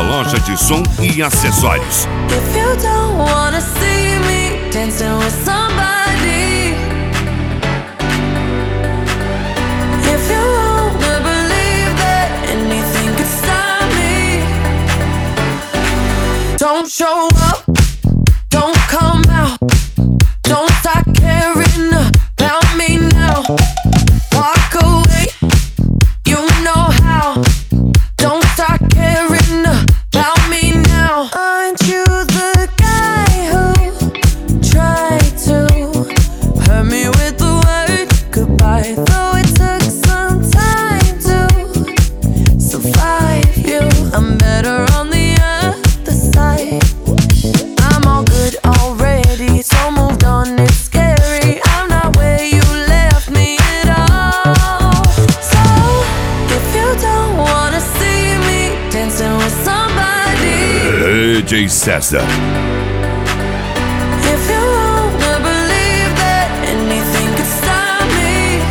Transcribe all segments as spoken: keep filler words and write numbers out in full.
loja de som e acessórios. If you don't wanna see me dancing with somebody, if you wanna believe that anything could stop me, don't show up, don't come out, don't start caring about me now. Walk away, you know how. Don't start caring about me now. Aren't you the guy who tried to hurt me with the word goodbye? Though it took some time to survive you, I'm better on the other side. I'm all good already, so moved on, it's scary. I'm not where you left me at all. So, if you don't wanna see me dancing with somebody, D J César. if you wanna believe that anything could stop me,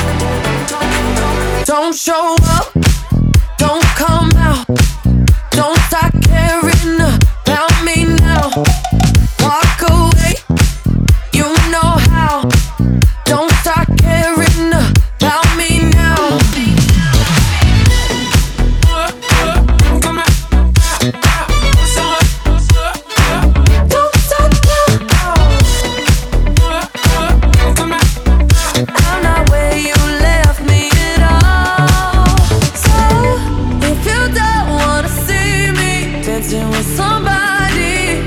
don't show up, don't come out, don't start caring about me now. Walk away, you know how. Don't start caring about me now. Don't stop now. I'm not where you left me at all. So if you don't wanna see me dancing with somebody,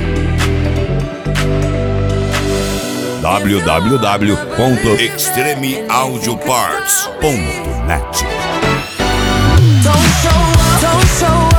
w w w ponto extreme audio parts ponto net. don't show up, don't show